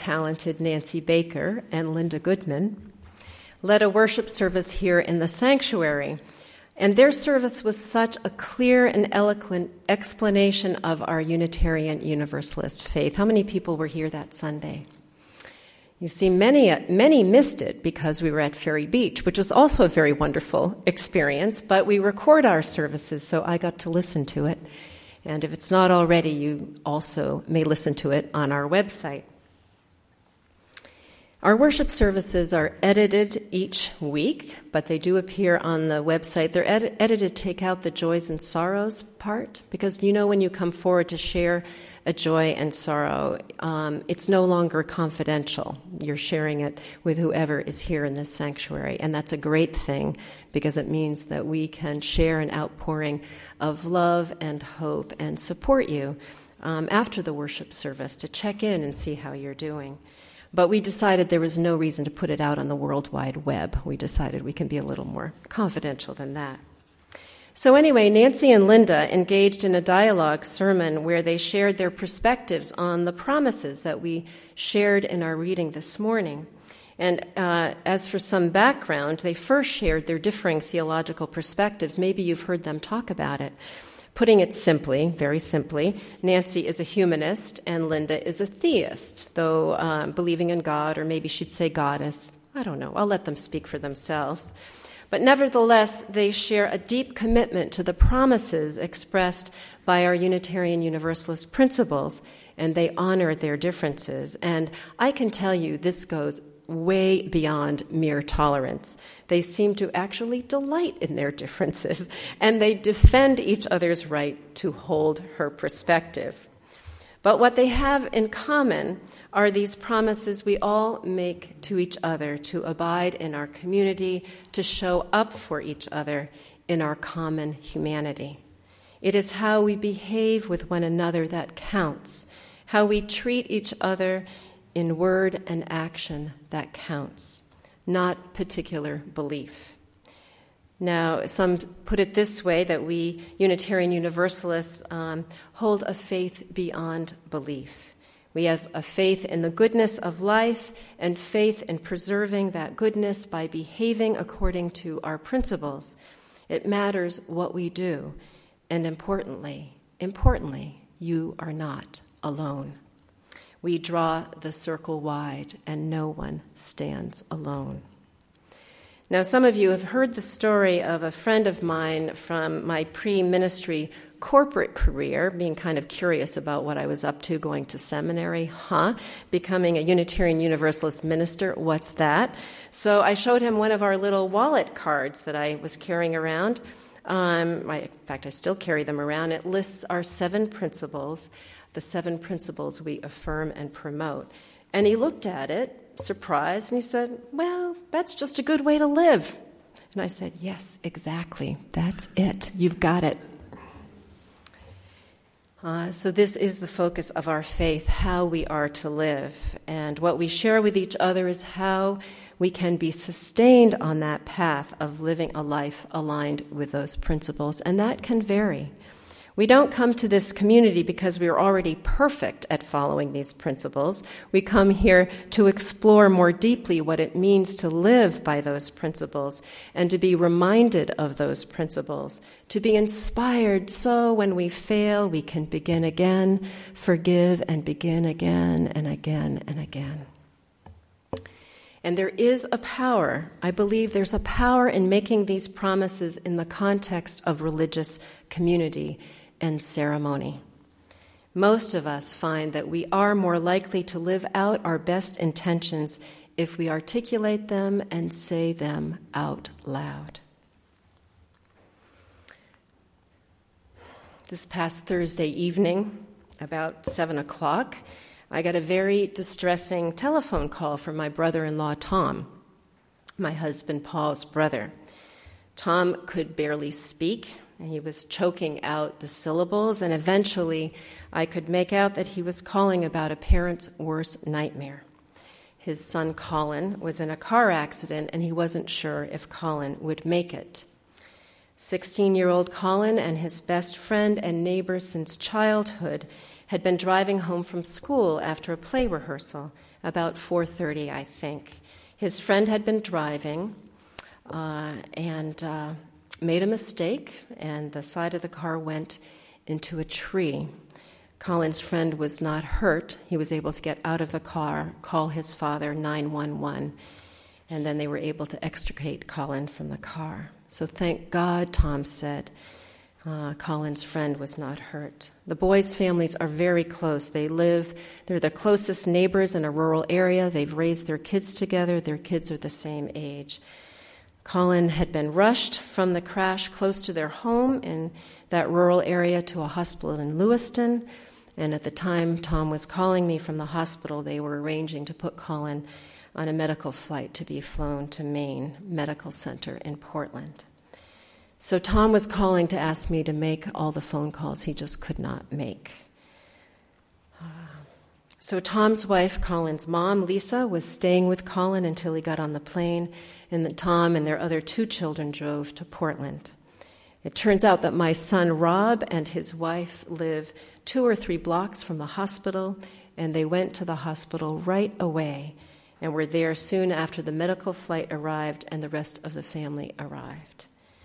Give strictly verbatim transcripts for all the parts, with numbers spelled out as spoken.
talented Nancy Baker and Linda Goodman, led a worship service here in the sanctuary. And their service was such a clear and eloquent explanation of our Unitarian Universalist faith. How many people were here that Sunday? You see, many many missed it because we were at Ferry Beach, which was also a very wonderful experience, but we record our services, so I got to listen to it. And if it's not already, you also may listen to it on our website. Our worship services are edited each week, but they do appear on the website. They're ed- edited to take out the joys and sorrows part, because you know when you come forward to share a joy and sorrow, um, it's no longer confidential. You're sharing it with whoever is here in this sanctuary, and that's a great thing because it means that we can share an outpouring of love and hope and support you um, after the worship service to check in and see how you're doing. But we decided there was no reason to put it out on the World Wide Web. We decided we can be a little more confidential than that. So anyway, Nancy and Linda engaged in a dialogue sermon where they shared their perspectives on the promises that we shared in our reading this morning. And uh, as for some background, they first shared their differing theological perspectives. Maybe you've heard them talk about it. Putting it simply, very simply, Nancy is a humanist and Linda is a theist, though um, believing in God, or maybe she'd say goddess. I don't know. I'll let them speak for themselves. But nevertheless, they share a deep commitment to the promises expressed by our Unitarian Universalist principles, and they honor their differences. And I can tell you this goes way beyond mere tolerance. They seem to actually delight in their differences, and they defend each other's right to hold her perspective. But what they have in common are these promises we all make to each other to abide in our community, to show up for each other in our common humanity. It is how we behave with one another that counts, how we treat each other in word and action that counts, not particular belief. Now, some put it this way, that we Unitarian Universalists um, hold a faith beyond belief. We have a faith in the goodness of life and faith in preserving that goodness by behaving according to our principles. It matters what we do, and importantly, importantly, you are not alone. We draw the circle wide, and no one stands alone. Now, some of you have heard the story of a friend of mine from my pre-ministry corporate career, being kind of curious about what I was up to, going to seminary, huh? Becoming a Unitarian Universalist minister, what's that? So I showed him one of our little wallet cards that I was carrying around. Um, I, in fact, I still carry them around. It lists our seven principles, the seven principles we affirm and promote. And he looked at it, surprised, and he said, well, that's just a good way to live. And I said, yes, exactly. That's it. You've got it. Uh, so this is the focus of our faith, how we are to live. And what we share with each other is how we can be sustained on that path of living a life aligned with those principles. And that can vary. We don't come to this community because we are already perfect at following these principles. We come here to explore more deeply what it means to live by those principles and to be reminded of those principles, to be inspired so when we fail, we can begin again, forgive and begin again and again and again. And there is a power, I believe there's a power in making these promises in the context of religious community and ceremony. Most of us find that we are more likely to live out our best intentions if we articulate them and say them out loud. This past Thursday evening, about seven o'clock, I got a very distressing telephone call from my brother-in-law, Tom, my husband Paul's brother. Tom could barely speak. He was choking out the syllables, and eventually I could make out that he was calling about a parent's worst nightmare. His son Colin was in a car accident, and he wasn't sure if Colin would make it. sixteen-year-old Colin and his best friend and neighbor since childhood had been driving home from school after a play rehearsal about four thirty, I think. His friend had been driving uh, and uh, made a mistake, and the side of the car went into a tree. Colin's friend was not hurt. He was able to get out of the car, call his father, nine one one, and then they were able to extricate Colin from the car. So thank God, Tom said, uh, Colin's friend was not hurt. The boys' families are very close. They live, they're the closest neighbors in a rural area. They've raised their kids together. Their kids are the same age. Colin had been rushed from the crash close to their home in that rural area to a hospital in Lewiston. And at the time Tom was calling me from the hospital, they were arranging to put Colin on a medical flight to be flown to Maine Medical Center in Portland. So Tom was calling to ask me to make all the phone calls he just could not make. Uh, so Tom's wife, Colin's mom, Lisa, was staying with Colin until he got on the plane, and that Tom and their other two children drove to Portland. It turns out that my son Rob and his wife live two or three blocks from the hospital, and they went to the hospital right away and were there soon after the medical flight arrived and the rest of the family arrived.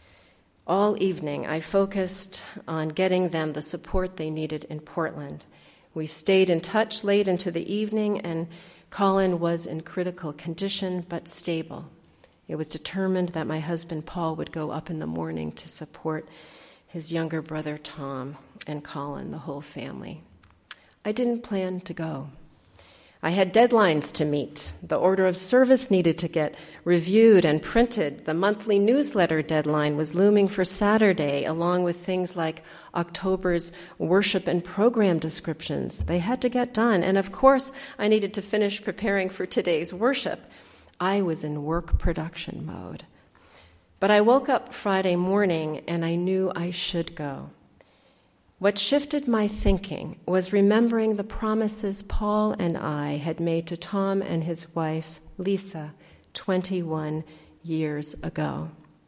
All evening, I focused on getting them the support they needed in Portland. We stayed in touch late into the evening, and Colin was in critical condition but stable. It was determined that my husband Paul would go up in the morning to support his younger brother Tom and Colin, the whole family. I didn't plan to go. I had deadlines to meet. The order of service needed to get reviewed and printed. The monthly newsletter deadline was looming for Saturday, along with things like October's worship and program descriptions. They had to get done. And of course, I needed to finish preparing for today's worship. I was in work production mode. But I woke up Friday morning and I knew I should go. What shifted my thinking was remembering the promises Paul and I had made to Tom and his wife, Lisa, twenty-one years ago.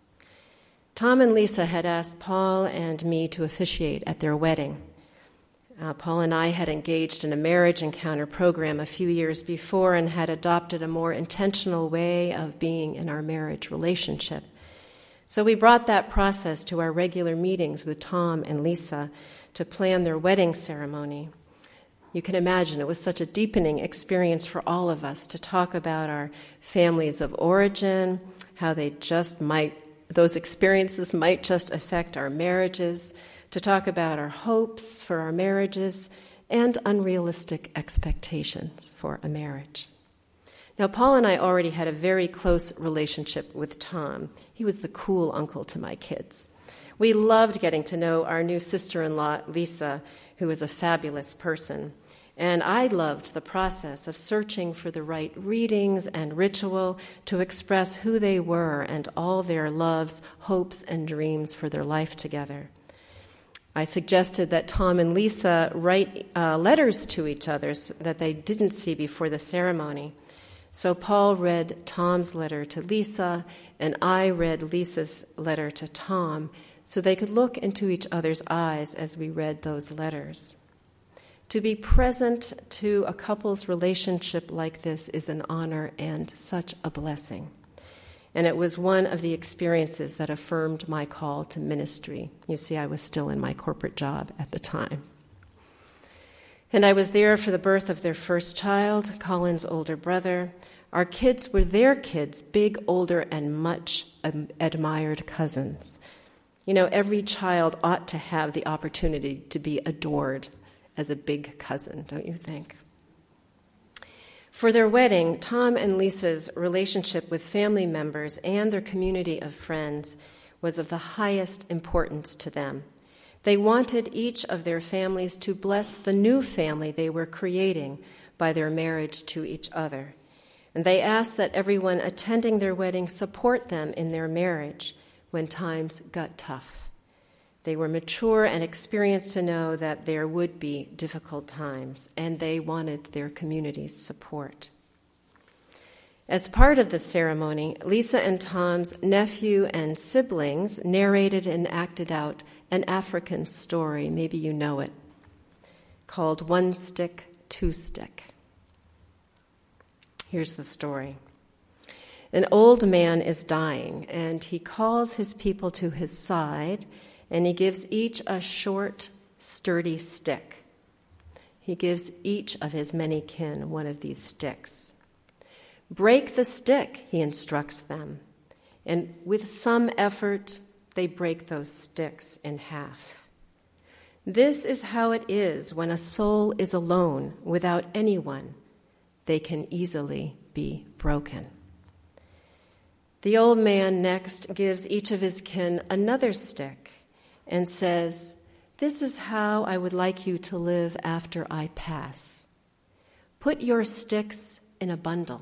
Tom and Lisa had asked Paul and me to officiate at their wedding. Uh, Paul and I had engaged in a marriage encounter program a few years before and had adopted a more intentional way of being in our marriage relationship. So we brought that process to our regular meetings with Tom and Lisa to plan their wedding ceremony. You can imagine it was such a deepening experience for all of us to talk about our families of origin, how they just might, those experiences might just affect our marriages, to talk about our hopes for our marriages and unrealistic expectations for a marriage. Now, Paul and I already had a very close relationship with Tom. He was the cool uncle to my kids. We loved getting to know our new sister-in-law, Lisa, who was a fabulous person. And I loved the process of searching for the right readings and ritual to express who they were and all their loves, hopes, and dreams for their life together. I suggested that Tom and Lisa write uh, letters to each other that they didn't see before the ceremony. So Paul read Tom's letter to Lisa, and I read Lisa's letter to Tom, so they could look into each other's eyes as we read those letters. To be present to a couple's relationship like this is an honor and such a blessing. And it was one of the experiences that affirmed my call to ministry. You see, I was still in my corporate job at the time. And I was there for the birth of their first child, Colin's older brother. Our kids were their kids, big, older, and much admired cousins. You know, every child ought to have the opportunity to be adored as a big cousin, don't you think? For their wedding, Tom and Lisa's relationship with family members and their community of friends was of the highest importance to them. They wanted each of their families to bless the new family they were creating by their marriage to each other. And they asked that everyone attending their wedding support them in their marriage when times got tough. They were mature and experienced to know that there would be difficult times, and they wanted their community's support. As part of the ceremony, Lisa and Tom's nephew and siblings narrated and acted out an African story, maybe you know it, called One Stick, Two Stick. Here's the story. An old man is dying, and he calls his people to his side, and he gives each a short, sturdy stick. He gives each of his many kin one of these sticks. Break the stick, he instructs them, and with some effort, they break those sticks in half. This is how it is when a soul is alone without anyone. They can easily be broken. The old man next gives each of his kin another stick and says, "This is how I would like you to live after I pass. Put your sticks in a bundle."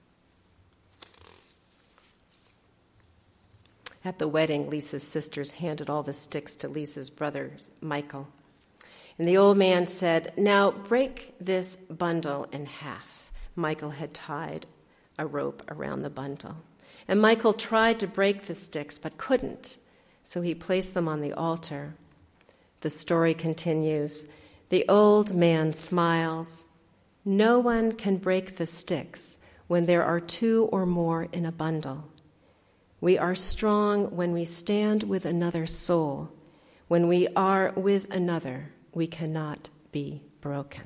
At the wedding, Lisa's sisters handed all the sticks to Lisa's brother, Michael. And the old man said, "Now break this bundle in half." Michael had tied a rope around the bundle. And Michael tried to break the sticks, but couldn't, so he placed them on the altar. The story continues. The old man smiles. No one can break the sticks when there are two or more in a bundle. We are strong when we stand with another soul. When we are with another, we cannot be broken.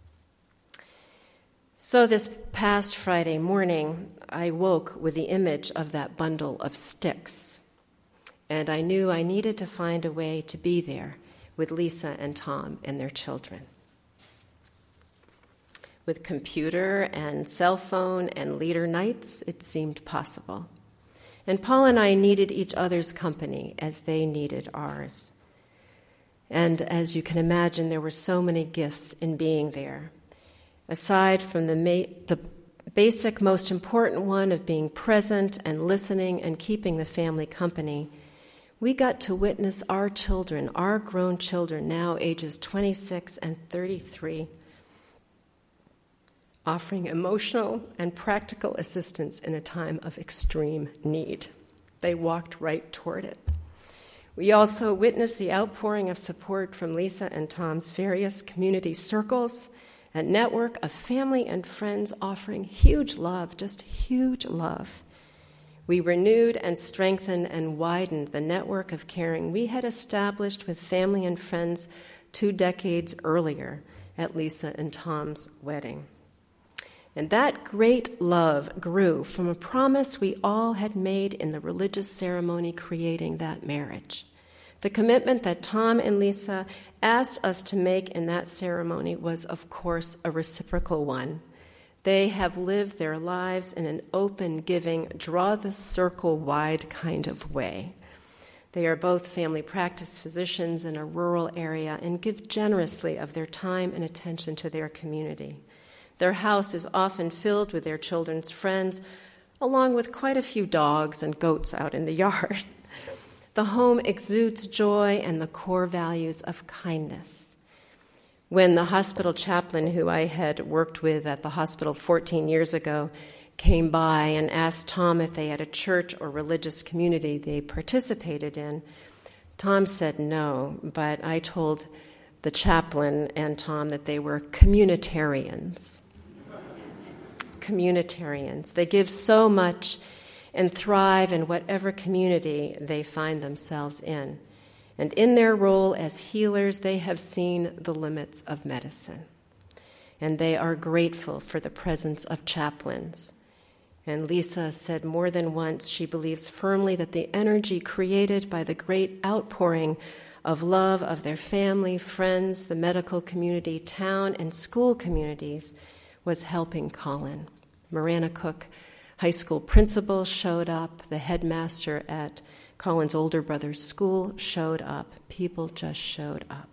So this past Friday morning, I woke with the image of that bundle of sticks, and I knew I needed to find a way to be there with Lisa and Tom and their children. With computer and cell phone and leader nights, it seemed possible. And Paul and I needed each other's company as they needed ours. And as you can imagine, there were so many gifts in being there. Aside from the, ma- the basic, most important one of being present and listening and keeping the family company, we got to witness our children, our grown children, now ages twenty-six and thirty-three, offering emotional and practical assistance in a time of extreme need. They walked right toward it. We also witnessed the outpouring of support from Lisa and Tom's various community circles, a network of family and friends offering huge love, just huge love. We renewed and strengthened and widened the network of caring we had established with family and friends two decades earlier at Lisa and Tom's wedding. And that great love grew from a promise we all had made in the religious ceremony creating that marriage. The commitment that Tom and Lisa asked us to make in that ceremony was, of course, a reciprocal one. They have lived their lives in an open, giving, draw the circle wide kind of way. They are both family practice physicians in a rural area and give generously of their time and attention to their community. Their house is often filled with their children's friends, along with quite a few dogs and goats out in the yard. The home exudes joy and the core values of kindness. When the hospital chaplain who I had worked with at the hospital fourteen years ago came by and asked Tom if they had a church or religious community they participated in, Tom said no, but I told the chaplain and Tom that they were communitarians. Communitarians. They give so much and thrive in whatever community they find themselves in. And in their role as healers, they have seen the limits of medicine. And they are grateful for the presence of chaplains. And Lisa said more than once she believes firmly that the energy created by the great outpouring of love of their family, friends, the medical community, town, and school communities was helping Colin. Marana Cook High School principal showed up. The headmaster at Colin's older brother's school showed up. People just showed up.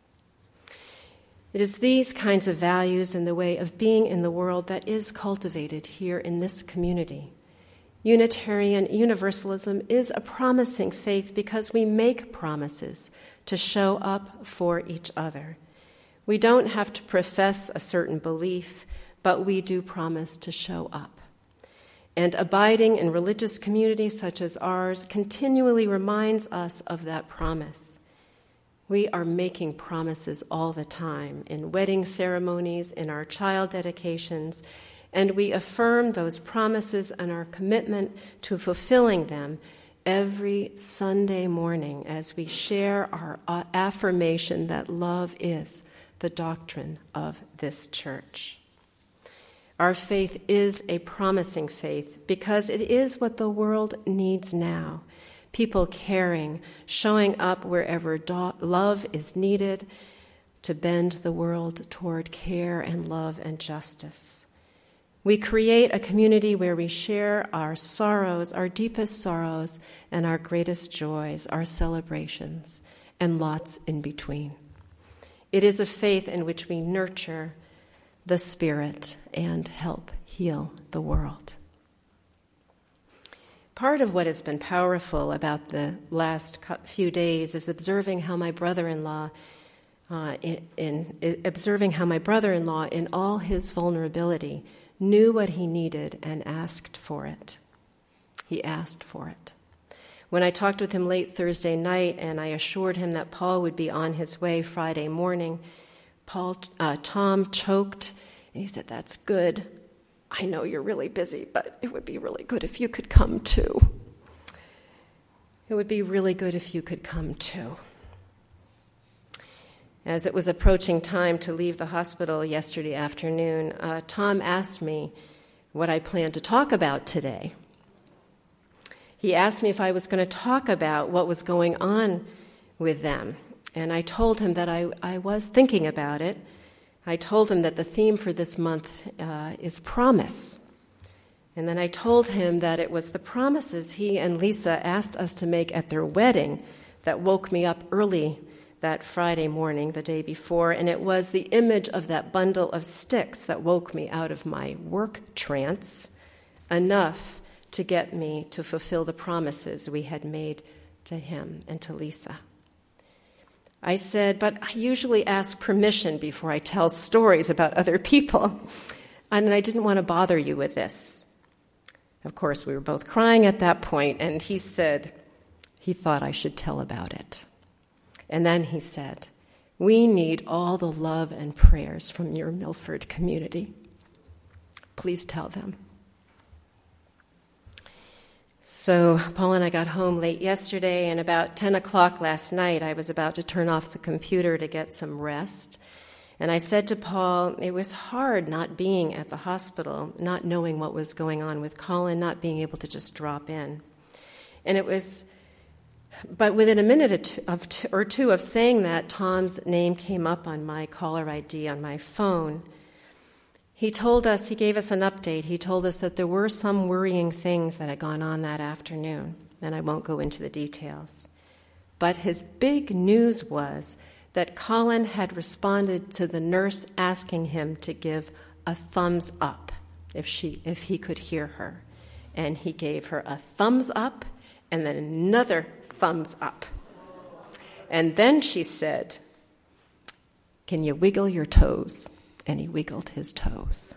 It is these kinds of values and the way of being in the world that is cultivated here in this community. Unitarian Universalism is a promising faith because we make promises to show up for each other. We don't have to profess a certain belief, but we do promise to show up. And abiding in religious communities such as ours continually reminds us of that promise. We are making promises all the time in wedding ceremonies, in our child dedications, and we affirm those promises and our commitment to fulfilling them every Sunday morning as we share our affirmation that love is the doctrine of this church. Our faith is a promising faith because it is what the world needs now. People caring, showing up wherever do- love is needed to bend the world toward care and love and justice. We create a community where we share our sorrows, our deepest sorrows, and our greatest joys, our celebrations, and lots in between. It is a faith in which we nurture the Spirit and help heal the world. Part of what has been powerful about the last few days is observing how my brother-in-law, uh, in, in observing how my brother-in-law, in all his vulnerability, knew what he needed and asked for it. He asked for it. When I talked with him late Thursday night and I assured him that Paul would be on his way Friday morning, Paul, uh, Tom choked and he said, "That's good. I know you're really busy, but it would be really good if you could come too. It would be really good if you could come too." As it was approaching time to leave the hospital yesterday afternoon, uh, Tom asked me what I planned to talk about today. He asked me if I was going to talk about what was going on with them, and I told him that I, I was thinking about it. I told him that the theme for this month uh, is promise. And then I told him that it was the promises he and Lisa asked us to make at their wedding that woke me up early that Friday morning, the day before, and it was the image of that bundle of sticks that woke me out of my work trance enough to get me to fulfill the promises we had made to him and to Lisa. I said, but I usually ask permission before I tell stories about other people, and I didn't want to bother you with this. Of course, we were both crying at that point, and he said he thought I should tell about it. And then he said, "We need all the love and prayers from your Milford community. Please tell them." So Paul and I got home late yesterday, and about ten o'clock last night, I was about to turn off the computer to get some rest. And I said to Paul, it was hard not being at the hospital, not knowing what was going on with Colin, not being able to just drop in. And it was... But within a minute or two of saying that, Tom's name came up on my caller I D on my phone. He told us, he gave us an update. He told us that there were some worrying things that had gone on that afternoon, and I won't go into the details. But his big news was that Colin had responded to the nurse asking him to give a thumbs up if she if he could hear her. And he gave her a thumbs up and then another thumbs up. And then she said, "Can you wiggle your toes?" And he wiggled his toes.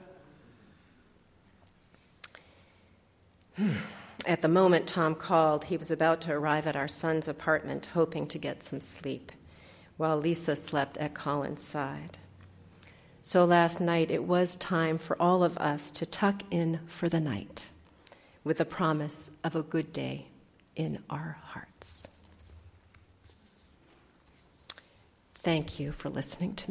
At the moment Tom called, he was about to arrive at our son's apartment, hoping to get some sleep, while Lisa slept at Colin's side. So last night it was time for all of us to tuck in for the night, with the promise of a good day in our hearts. Thank you for listening to me.